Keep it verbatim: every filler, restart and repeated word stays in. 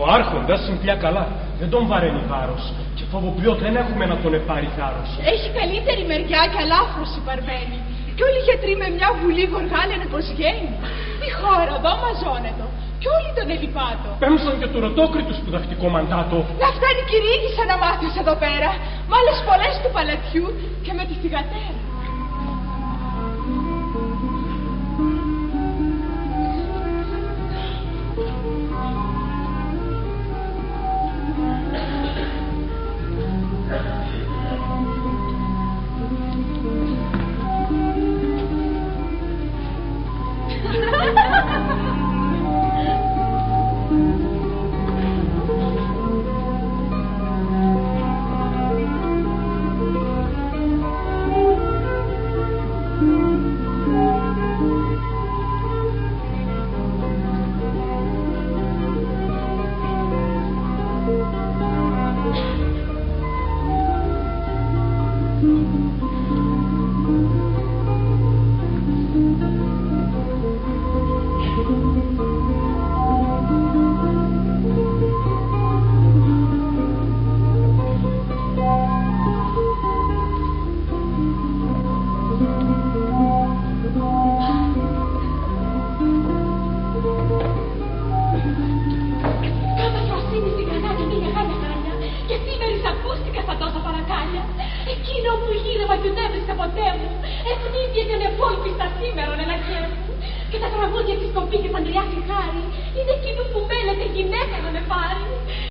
Ο άρχοντας είναι πια καλά. Δεν τον βαραίνει βάρος. Και φοβοποιώ δεν έχουμε να τον επάρει θάρρος. Έχει καλύτερη μεριά και αλάφρωση παρμένη. Και όλοι οι γιατροί με μια βουλή γοργά λένε πως βγαίνει. Η χώρα εδώ μαζώνεται. Κι όλοι τον ελιπάτο. Πέμψαν και του Ρωτόκριτου σπουδακτικό μαντάτο. Να φτάνει κηρύγγισα να μάθεις εδώ πέρα. Μ' άλλες πολλές του παλατιού και με τη θυγατέρα. Και τα τραγούδια της κοπή και Ανδριάκη Χάρη είναι εκείνου που μέλεται γυναίκα να με πάρει.